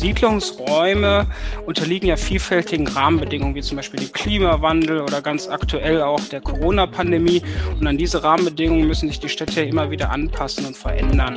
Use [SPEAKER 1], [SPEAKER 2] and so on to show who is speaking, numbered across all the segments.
[SPEAKER 1] Siedlungsräume unterliegen ja vielfältigen Rahmenbedingungen, wie zum Beispiel dem Klimawandel oder ganz aktuell auch der Corona-Pandemie. Und an diese Rahmenbedingungen müssen sich die Städte ja immer wieder anpassen und verändern.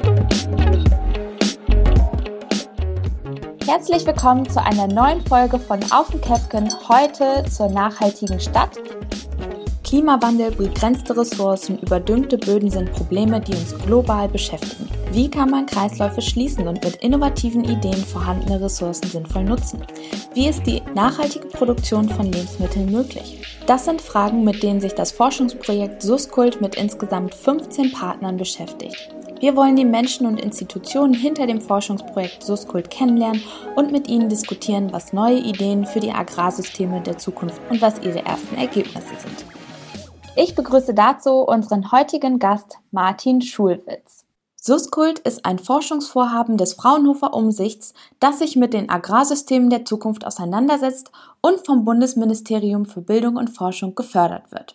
[SPEAKER 2] Herzlich willkommen zu einer neuen Folge von Auf den Käfken, heute zur nachhaltigen Stadt. Klimawandel, begrenzte Ressourcen, überdüngte Böden sind Probleme, die uns global beschäftigen. Wie kann man Kreisläufe schließen und mit innovativen Ideen vorhandene Ressourcen sinnvoll nutzen? Wie ist die nachhaltige Produktion von Lebensmitteln möglich? Das sind Fragen, mit denen sich das Forschungsprojekt Suskult mit insgesamt 15 Partnern beschäftigt. Wir wollen die Menschen und Institutionen hinter dem Forschungsprojekt Suskult kennenlernen und mit ihnen diskutieren, was neue Ideen für die Agrarsysteme der Zukunft und was ihre ersten Ergebnisse sind. Ich begrüße dazu unseren heutigen Gast Martin Schulwitz. Suskult ist ein Forschungsvorhaben des Fraunhofer Umsichts, das sich mit den Agrarsystemen der Zukunft auseinandersetzt und vom Bundesministerium für Bildung und Forschung gefördert wird.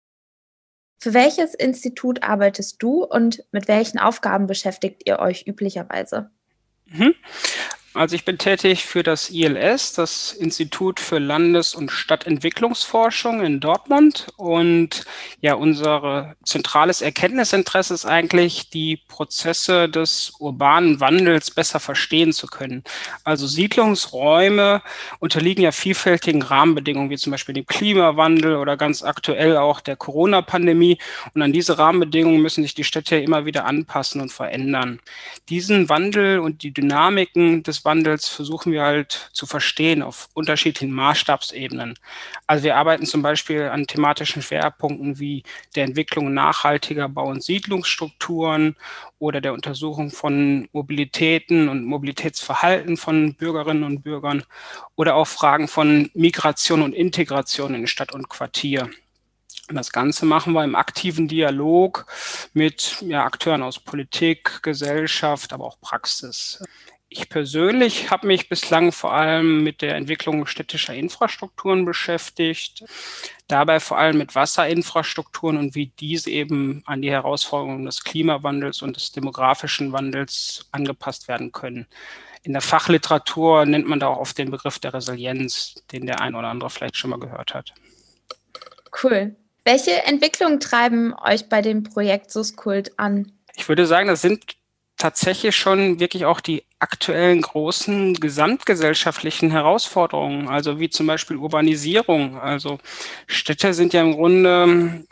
[SPEAKER 2] Für welches Institut arbeitest du und mit welchen Aufgaben beschäftigt ihr euch üblicherweise?
[SPEAKER 1] Also ich bin tätig für das ILS, das Institut für Landes- und Stadtentwicklungsforschung in Dortmund. Und ja, unser zentrales Erkenntnisinteresse ist eigentlich, die Prozesse des urbanen Wandels besser verstehen zu können. Also Siedlungsräume unterliegen ja vielfältigen Rahmenbedingungen, wie zum Beispiel dem Klimawandel oder ganz aktuell auch der Corona-Pandemie. Und an diese Rahmenbedingungen müssen sich die Städte ja immer wieder anpassen und verändern. Diesen Wandel und die Dynamiken des Wandels versuchen wir halt zu verstehen auf unterschiedlichen Maßstabsebenen. Also wir arbeiten zum Beispiel an thematischen Schwerpunkten wie der Entwicklung nachhaltiger Bau- und Siedlungsstrukturen oder der Untersuchung von Mobilitäten und Mobilitätsverhalten von Bürgerinnen und Bürgern oder auch Fragen von Migration und Integration in Stadt und Quartier. Und das Ganze machen wir im aktiven Dialog mit Akteuren aus Politik, Gesellschaft, aber auch Praxis. Ich persönlich habe mich bislang vor allem mit der Entwicklung städtischer Infrastrukturen beschäftigt, dabei vor allem mit Wasserinfrastrukturen und wie diese eben an die Herausforderungen des Klimawandels und des demografischen Wandels angepasst werden können. In der Fachliteratur nennt man da auch oft den Begriff der Resilienz, den der ein oder andere vielleicht schon mal gehört hat.
[SPEAKER 2] Cool. Welche Entwicklungen treiben euch bei dem Projekt Suskult an?
[SPEAKER 1] Ich würde sagen, das sind tatsächlich schon wirklich auch die aktuellen großen gesamtgesellschaftlichen Herausforderungen, also wie zum Beispiel Urbanisierung. Also Städte sind ja im Grunde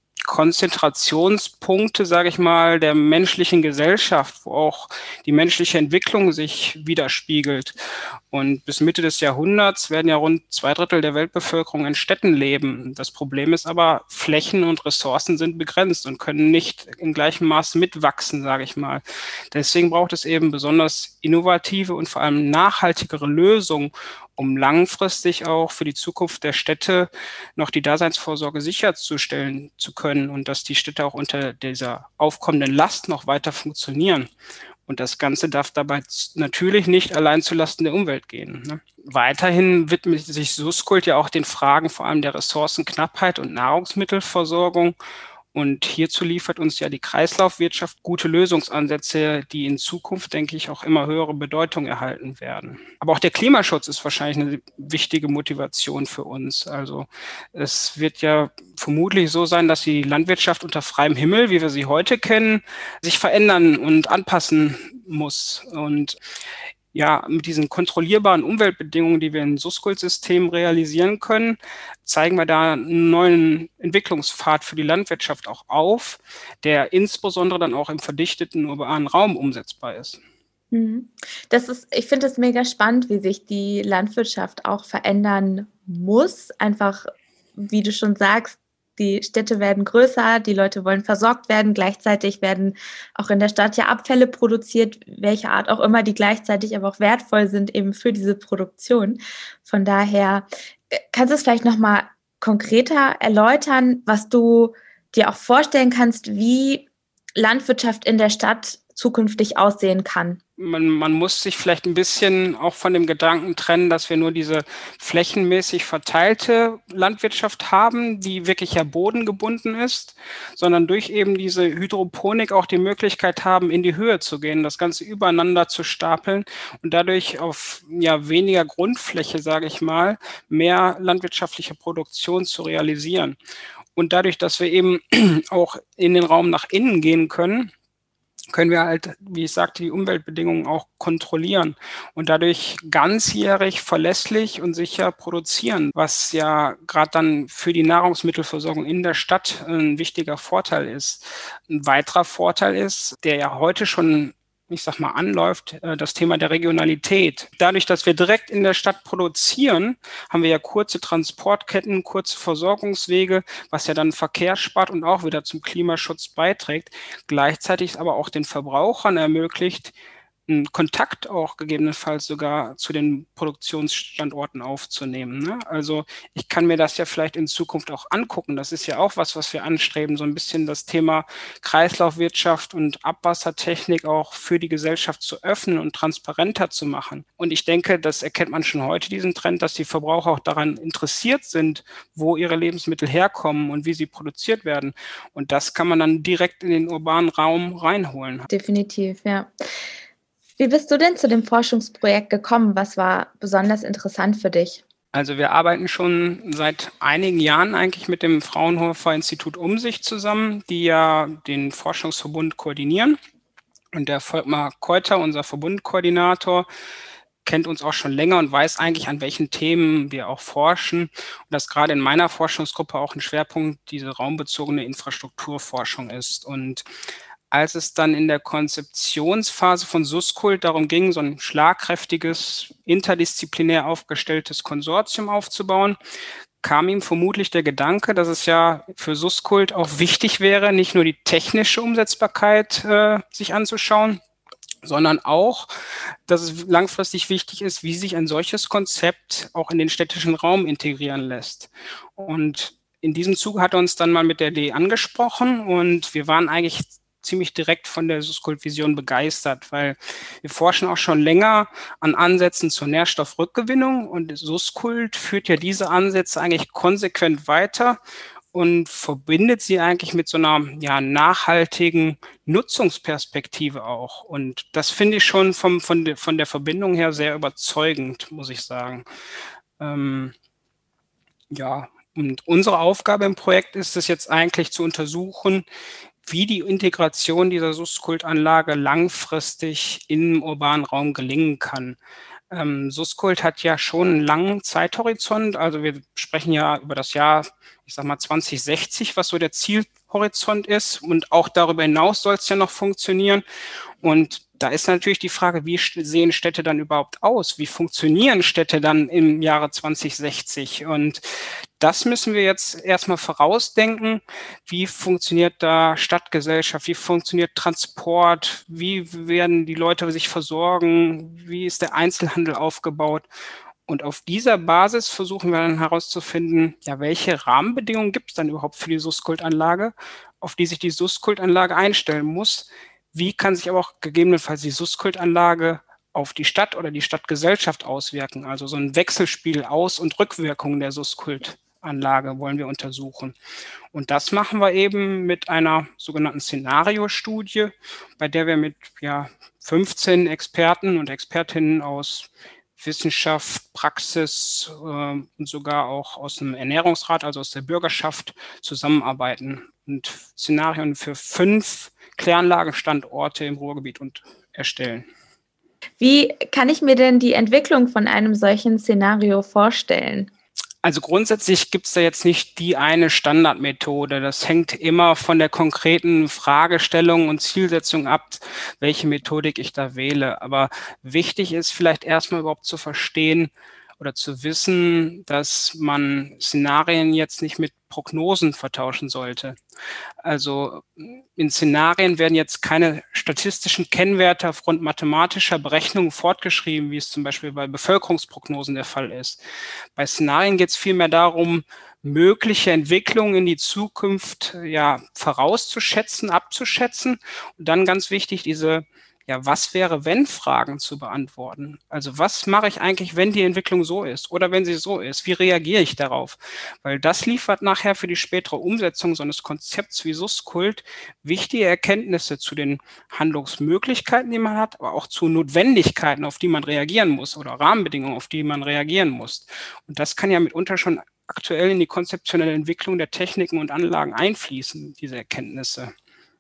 [SPEAKER 1] Konzentrationspunkte, sage ich mal, der menschlichen Gesellschaft, wo auch die menschliche Entwicklung sich widerspiegelt. Und bis Mitte des Jahrhunderts werden ja rund 2/3 der Weltbevölkerung in Städten leben. Das Problem ist aber, Flächen und Ressourcen sind begrenzt und können nicht im gleichen Maß mitwachsen, sage ich mal. Deswegen braucht es eben besonders innovative und vor allem nachhaltigere Lösungen, um langfristig auch für die Zukunft der Städte noch die Daseinsvorsorge sicherzustellen zu können und dass die Städte auch unter dieser aufkommenden Last noch weiter funktionieren. Und das Ganze darf dabei natürlich nicht allein zulasten der Umwelt gehen, ne? Weiterhin widmet sich Suskult ja auch den Fragen vor allem der Ressourcenknappheit und Nahrungsmittelversorgung. Und hierzu liefert uns ja die Kreislaufwirtschaft gute Lösungsansätze, die in Zukunft, denke ich, auch immer höhere Bedeutung erhalten werden. Aber auch der Klimaschutz ist wahrscheinlich eine wichtige Motivation für uns. Also es wird ja vermutlich so sein, dass die Landwirtschaft unter freiem Himmel, wie wir sie heute kennen, sich verändern und anpassen muss. Und ja, mit diesen kontrollierbaren Umweltbedingungen, die wir in Suskult-Systemen realisieren können, zeigen wir da einen neuen Entwicklungspfad für die Landwirtschaft auch auf, der insbesondere dann auch im verdichteten urbanen Raum umsetzbar ist.
[SPEAKER 2] Ich finde es mega spannend, wie sich die Landwirtschaft auch verändern muss. Einfach, wie du schon sagst, die Städte werden größer, die Leute wollen versorgt werden. Gleichzeitig werden auch in der Stadt ja Abfälle produziert, welche Art auch immer, die gleichzeitig aber auch wertvoll sind eben für diese Produktion. Von daher kannst du es vielleicht nochmal konkreter erläutern, was du dir auch vorstellen kannst, wie Landwirtschaft in der Stadt zukünftig aussehen kann?
[SPEAKER 1] Man muss sich vielleicht ein bisschen auch von dem Gedanken trennen, dass wir nur diese flächenmäßig verteilte Landwirtschaft haben, die wirklich ja bodengebunden ist, sondern durch eben diese Hydroponik auch die Möglichkeit haben, in die Höhe zu gehen, das Ganze übereinander zu stapeln und dadurch auf weniger Grundfläche, sage ich mal, mehr landwirtschaftliche Produktion zu realisieren. Und dadurch, dass wir eben auch in den Raum nach innen gehen können wir halt, wie ich sagte, die Umweltbedingungen auch kontrollieren und dadurch ganzjährig verlässlich und sicher produzieren, was ja gerade dann für die Nahrungsmittelversorgung in der Stadt ein wichtiger Vorteil ist. Ein weiterer Vorteil ist, der ja heute schon anläuft, das Thema der Regionalität. Dadurch, dass wir direkt in der Stadt produzieren, haben wir ja kurze Transportketten, kurze Versorgungswege, was ja dann Verkehr spart und auch wieder zum Klimaschutz beiträgt. Gleichzeitig aber auch den Verbrauchern ermöglicht, einen Kontakt auch gegebenenfalls sogar zu den Produktionsstandorten aufzunehmen. Ne? Also ich kann mir das ja vielleicht in Zukunft auch angucken. Das ist ja auch was wir anstreben, so ein bisschen das Thema Kreislaufwirtschaft und Abwassertechnik auch für die Gesellschaft zu öffnen und transparenter zu machen. Und ich denke, das erkennt man schon heute, diesen Trend, dass die Verbraucher auch daran interessiert sind, wo ihre Lebensmittel herkommen und wie sie produziert werden. Und das kann man dann direkt in den urbanen Raum reinholen.
[SPEAKER 2] Definitiv, ja. Wie bist du denn zu dem Forschungsprojekt gekommen? Was war besonders interessant für dich?
[SPEAKER 1] Also wir arbeiten schon seit einigen Jahren eigentlich mit dem Fraunhofer Institut Umsicht zusammen, die ja den Forschungsverbund koordinieren. Und der Volkmar Keuter, unser Verbundkoordinator, kennt uns auch schon länger und weiß eigentlich, an welchen Themen wir auch forschen. Und dass gerade in meiner Forschungsgruppe auch ein Schwerpunkt diese raumbezogene Infrastrukturforschung ist. Und als es dann in der Konzeptionsphase von Suskult darum ging, so ein schlagkräftiges, interdisziplinär aufgestelltes Konsortium aufzubauen, kam ihm vermutlich der Gedanke, dass es ja für Suskult auch wichtig wäre, nicht nur die technische Umsetzbarkeit sich anzuschauen, sondern auch, dass es langfristig wichtig ist, wie sich ein solches Konzept auch in den städtischen Raum integrieren lässt. Und in diesem Zuge hat er uns dann mal mit der Idee angesprochen und wir waren eigentlich ziemlich direkt von der Suskult-Vision begeistert, weil wir forschen auch schon länger an Ansätzen zur Nährstoffrückgewinnung und Suskult führt ja diese Ansätze eigentlich konsequent weiter und verbindet sie eigentlich mit so einer nachhaltigen Nutzungsperspektive auch. Und das finde ich schon von der Verbindung her sehr überzeugend, muss ich sagen. Und unsere Aufgabe im Projekt ist es jetzt eigentlich zu untersuchen, wie die Integration dieser Suskult-Anlage langfristig im urbanen Raum gelingen kann. Suskult hat ja schon einen langen Zeithorizont, also wir sprechen ja über das Jahr, 2060, was so der Zielhorizont ist und auch darüber hinaus soll es ja noch funktionieren. Und da ist natürlich die Frage, wie sehen Städte dann überhaupt aus? Wie funktionieren Städte dann im Jahre 2060? Und das müssen wir jetzt erstmal vorausdenken. Wie funktioniert da Stadtgesellschaft? Wie funktioniert Transport? Wie werden die Leute sich versorgen? Wie ist der Einzelhandel aufgebaut? Und auf dieser Basis versuchen wir dann herauszufinden, welche Rahmenbedingungen gibt es dann überhaupt für die Suskult-Anlage, auf die sich die Suskult-Anlage einstellen muss. Wie kann sich aber auch gegebenenfalls die Suskult-Anlage auf die Stadt oder die Stadtgesellschaft auswirken? Also so ein Wechselspiel Aus- und Rückwirkungen der Suskult-Anlage wollen wir untersuchen. Und das machen wir eben mit einer sogenannten Szenariostudie, bei der wir mit 15 Experten und Expertinnen aus Wissenschaft, Praxis und sogar auch aus dem Ernährungsrat, also aus der Bürgerschaft, zusammenarbeiten und Szenarien für 5 Kläranlagenstandorte im Ruhrgebiet erstellen.
[SPEAKER 2] Wie kann ich mir denn die Entwicklung von einem solchen Szenario vorstellen?
[SPEAKER 1] Also grundsätzlich gibt es da jetzt nicht die eine Standardmethode. Das hängt immer von der konkreten Fragestellung und Zielsetzung ab, welche Methodik ich da wähle. Aber wichtig ist vielleicht erstmal überhaupt zu verstehen oder zu wissen, dass man Szenarien jetzt nicht mit Prognosen vertauschen sollte. Also in Szenarien werden jetzt keine statistischen Kennwerte aufgrund mathematischer Berechnungen fortgeschrieben, wie es zum Beispiel bei Bevölkerungsprognosen der Fall ist. Bei Szenarien geht es vielmehr darum, mögliche Entwicklungen in die Zukunft vorauszuschätzen, abzuschätzen und dann ganz wichtig, diese was wäre, wenn Fragen zu beantworten. Also was mache ich eigentlich, wenn die Entwicklung so ist oder wenn sie so ist? Wie reagiere ich darauf? Weil das liefert nachher für die spätere Umsetzung so eines Konzepts wie Suskult wichtige Erkenntnisse zu den Handlungsmöglichkeiten, die man hat, aber auch zu Notwendigkeiten, auf die man reagieren muss oder Rahmenbedingungen, auf die man reagieren muss. Und das kann ja mitunter schon aktuell in die konzeptionelle Entwicklung der Techniken und Anlagen einfließen, diese Erkenntnisse.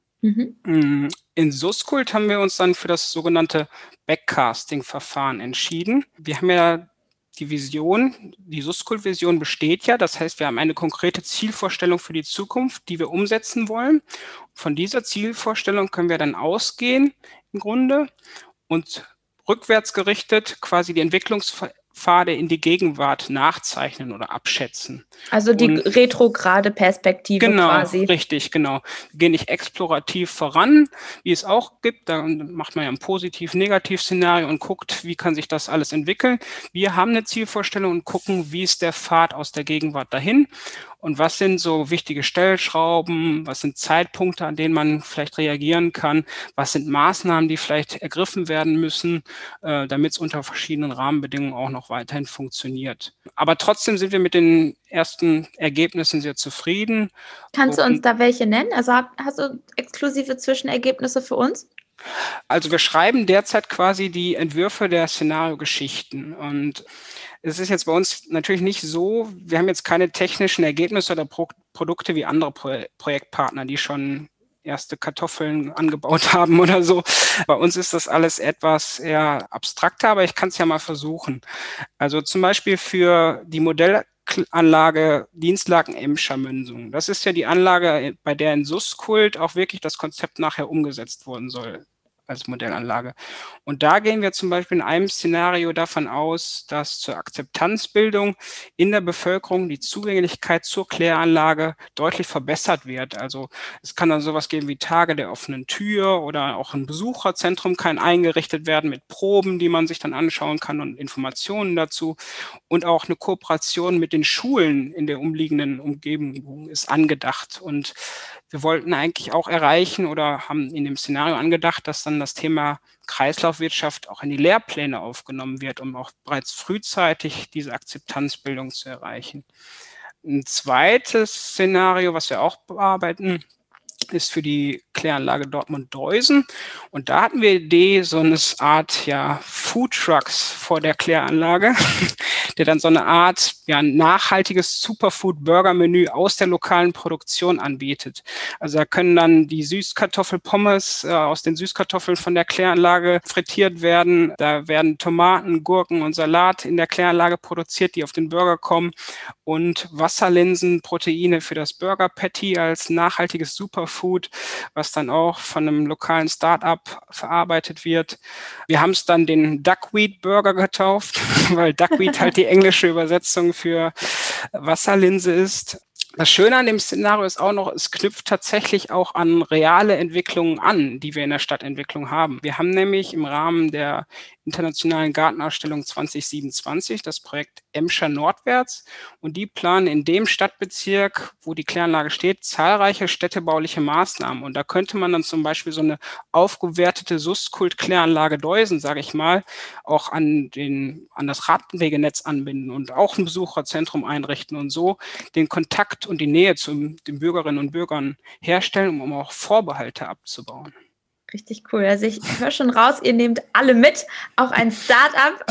[SPEAKER 1] In Suskult haben wir uns dann für das sogenannte Backcasting-Verfahren entschieden. Wir haben ja die Vision, die Suskult-Vision besteht ja, das heißt, wir haben eine konkrete Zielvorstellung für die Zukunft, die wir umsetzen wollen. Von dieser Zielvorstellung können wir dann ausgehen im Grunde und rückwärts gerichtet quasi die Entwicklungspfade in die Gegenwart nachzeichnen oder abschätzen.
[SPEAKER 2] Also die retrograde Perspektive quasi.
[SPEAKER 1] Genau, richtig, genau. Wir gehen nicht explorativ voran, wie es auch gibt. Da macht man ja ein Positiv-Negativ-Szenario und guckt, wie kann sich das alles entwickeln. Wir haben eine Zielvorstellung und gucken, wie ist der Pfad aus der Gegenwart dahin. Und was sind so wichtige Stellschrauben, was sind Zeitpunkte, an denen man vielleicht reagieren kann, was sind Maßnahmen, die vielleicht ergriffen werden müssen, damit es unter verschiedenen Rahmenbedingungen auch noch weiterhin funktioniert. Aber trotzdem sind wir mit den ersten Ergebnissen sehr zufrieden.
[SPEAKER 2] Kannst du uns da welche nennen? Also hast du exklusive Zwischenergebnisse für uns?
[SPEAKER 1] Also wir schreiben derzeit quasi die Entwürfe der Szenariogeschichten und es ist jetzt bei uns natürlich nicht so, wir haben jetzt keine technischen Ergebnisse oder Produkte wie andere Projektpartner, die schon erste Kartoffeln angebaut haben oder so. Bei uns ist das alles etwas eher abstrakter, aber ich kann es ja mal versuchen. Also zum Beispiel für die Modellanlage Dienstlaken-Emscher-Münsung. Das ist ja die Anlage, bei der in Suskult auch wirklich das Konzept nachher umgesetzt worden soll als Modellanlage. Und da gehen wir zum Beispiel in einem Szenario davon aus, dass zur Akzeptanzbildung in der Bevölkerung die Zugänglichkeit zur Kläranlage deutlich verbessert wird. Also es kann dann sowas geben wie Tage der offenen Tür oder auch ein Besucherzentrum kann eingerichtet werden mit Proben, die man sich dann anschauen kann und Informationen dazu. Und auch eine Kooperation mit den Schulen in der umliegenden Umgebung ist angedacht. Und wir wollten eigentlich auch erreichen oder haben in dem Szenario angedacht, dass dann das Thema Kreislaufwirtschaft auch in die Lehrpläne aufgenommen wird, um auch bereits frühzeitig diese Akzeptanzbildung zu erreichen. Ein zweites Szenario, was wir auch bearbeiten, ist für die Kläranlage Dortmund-Deusen. Und da hatten wir die Idee, so eine Art Foodtrucks vor der Kläranlage, der dann so eine Art nachhaltiges Superfood-Burger-Menü aus der lokalen Produktion anbietet. Also da können dann die Süßkartoffelpommes aus den Süßkartoffeln von der Kläranlage frittiert werden. Da werden Tomaten, Gurken und Salat in der Kläranlage produziert, die auf den Burger kommen. Und Wasserlinsen, Proteine für das Burger Patty als nachhaltiges Superfood, was dann auch von einem lokalen Start-up verarbeitet wird. Wir haben es dann den Duckweed Burger getauft, weil Duckweed halt die englische Übersetzung für Wasserlinse ist. Das Schöne an dem Szenario ist auch noch, es knüpft tatsächlich auch an reale Entwicklungen an, die wir in der Stadtentwicklung haben. Wir haben nämlich im Rahmen der Internationalen Gartenausstellung 2027 das Projekt Emscher Nordwärts und die planen in dem Stadtbezirk, wo die Kläranlage steht, zahlreiche städtebauliche Maßnahmen. Und da könnte man dann zum Beispiel so eine aufgewertete Suskult-Kläranlage Deusen, sage ich mal, auch an das Radwegenetz anbinden und auch ein Besucherzentrum einrichten und so den Kontakt und die Nähe zu den Bürgerinnen und Bürgern herstellen, um auch Vorbehalte abzubauen.
[SPEAKER 2] Richtig cool. Also ich höre schon raus, ihr nehmt alle mit, auch ein Start-up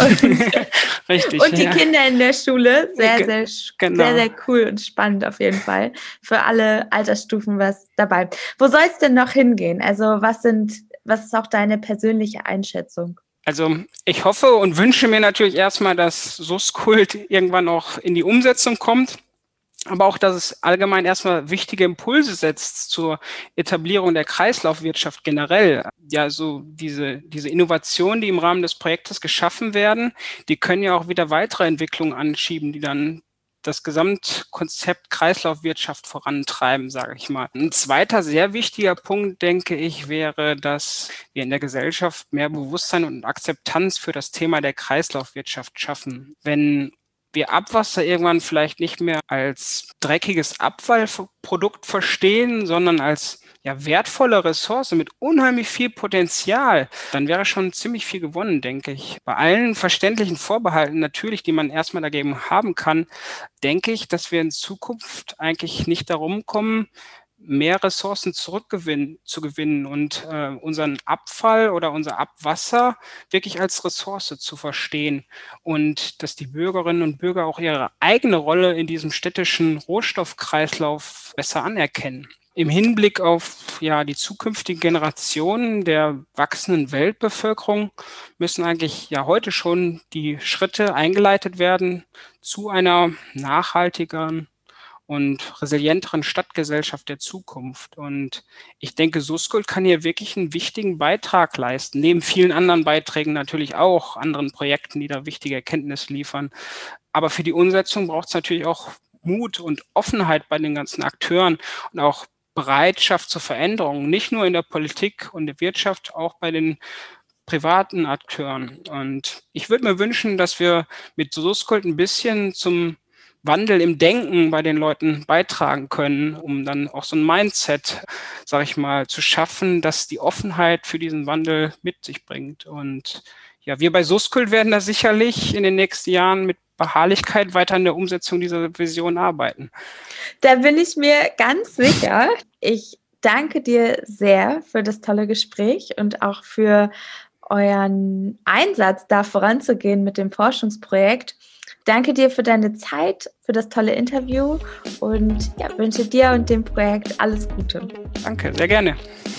[SPEAKER 2] und die Kinder in der Schule. Sehr cool und spannend auf jeden Fall. Für alle Altersstufen was dabei. Wo soll es denn noch hingehen? Also was ist auch deine persönliche Einschätzung?
[SPEAKER 1] Also ich hoffe und wünsche mir natürlich erstmal, dass Suskult irgendwann auch in die Umsetzung kommt. aber auch, dass es allgemein erstmal wichtige Impulse setzt zur Etablierung der Kreislaufwirtschaft generell. Ja, so diese Innovationen, die im Rahmen des Projektes geschaffen werden, die können ja auch wieder weitere Entwicklungen anschieben, die dann das Gesamtkonzept Kreislaufwirtschaft vorantreiben, sage ich mal. Ein zweiter sehr wichtiger Punkt, denke ich, wäre, dass wir in der Gesellschaft mehr Bewusstsein und Akzeptanz für das Thema der Kreislaufwirtschaft schaffen. Wenn wir Abwasser irgendwann vielleicht nicht mehr als dreckiges Abfallprodukt verstehen, sondern als wertvolle Ressource mit unheimlich viel Potenzial, dann wäre schon ziemlich viel gewonnen, denke ich. Bei allen verständlichen Vorbehalten natürlich, die man erstmal dagegen haben kann, denke ich, dass wir in Zukunft eigentlich nicht darum kommen, mehr Ressourcen zu gewinnen und unseren Abfall oder unser Abwasser wirklich als Ressource zu verstehen und dass die Bürgerinnen und Bürger auch ihre eigene Rolle in diesem städtischen Rohstoffkreislauf besser anerkennen. Im Hinblick auf die zukünftigen Generationen der wachsenden Weltbevölkerung müssen eigentlich heute schon die Schritte eingeleitet werden zu einer nachhaltigeren und resilienteren Stadtgesellschaft der Zukunft. Und ich denke, Suskult kann hier wirklich einen wichtigen Beitrag leisten, neben vielen anderen Beiträgen natürlich auch, anderen Projekten, die da wichtige Erkenntnisse liefern. Aber für die Umsetzung braucht es natürlich auch Mut und Offenheit bei den ganzen Akteuren und auch Bereitschaft zur Veränderung, nicht nur in der Politik und der Wirtschaft, auch bei den privaten Akteuren. Und ich würde mir wünschen, dass wir mit Suskult ein bisschen zum Wandel im Denken bei den Leuten beitragen können, um dann auch so ein Mindset, sage ich mal, zu schaffen, das die Offenheit für diesen Wandel mit sich bringt. Und wir bei Suskult werden da sicherlich in den nächsten Jahren mit Beharrlichkeit weiter an der Umsetzung dieser Vision arbeiten.
[SPEAKER 2] Da bin ich mir ganz sicher. Ich danke dir sehr für das tolle Gespräch und auch für euren Einsatz, da voranzugehen mit dem Forschungsprojekt. Danke dir für deine Zeit, für das tolle Interview und wünsche dir und dem Projekt alles Gute.
[SPEAKER 1] Danke, sehr gerne.